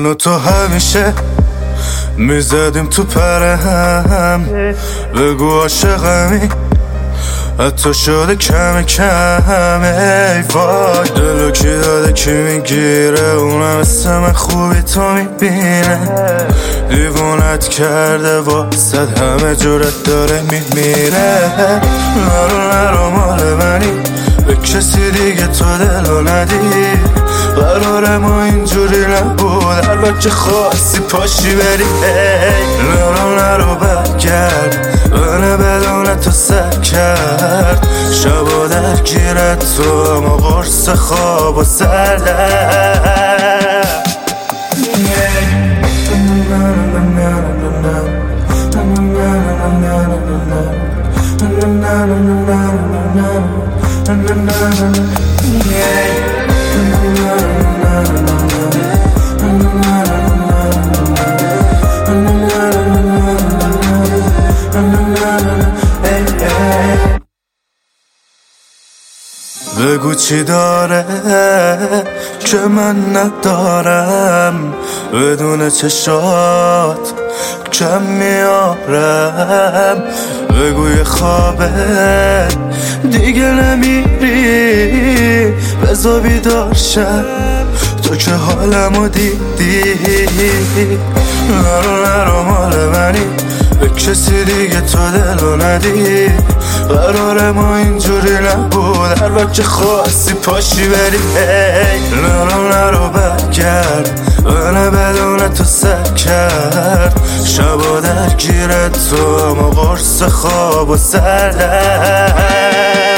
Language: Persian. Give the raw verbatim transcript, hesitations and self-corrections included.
و تو همیشه میزدیم تو پرهم. بگو عاشقمی حتی شده کم کم. ای وای دلو کی داده کی میگیره، اونم مثل من خوبی تو میبینه. دیوونت کرده واسد همه جورت داره میمیره. نرو نرو مال منی به کسی دیگه تو دلو ندی. قرار ما اینجوری نبود، هر وقت که خواستی پاشی بری. نرو نرو برگرد منه بدون تو سر کرد. شبا درگیرت تو اما قرص خواب و سردر. بگو چی داره که من ندارم، بدون چشات کم میارم. بگو یه خوابه دیگه نمیری، بزا بیدار شم تو که حالمو دیدی. نرو نرو مال منی به کسی دیگه تو دلو ندی. قرار ما اینجوری نبود، هر وقت که خواستی پاشی بری. نرو نرو برگرد منه بدون تو سر کرد. شبا درگیرت تو اما قرص خواب و سردر.